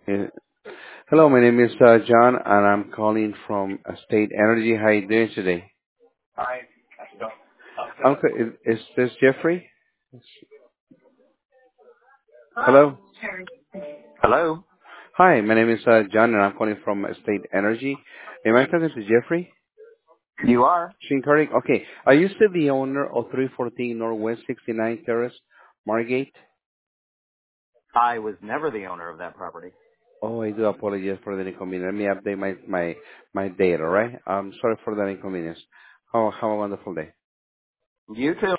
Uh, Hello, my name is John, and I'm calling from State Energy. How you doing today? Uncle, is this Jeffrey? Hello. Hello? Hi, my name is John, and I'm calling from State Energy. Am I talking to Jeffrey? You are? Shinkarik? Okay. Are you still the owner of 314 Northwest 69 Terrace, Margate? I was never the owner of that property. Oh, I do apologize for the inconvenience. Let me update my data, all right? I'm sorry for that inconvenience. Have a wonderful day. You too.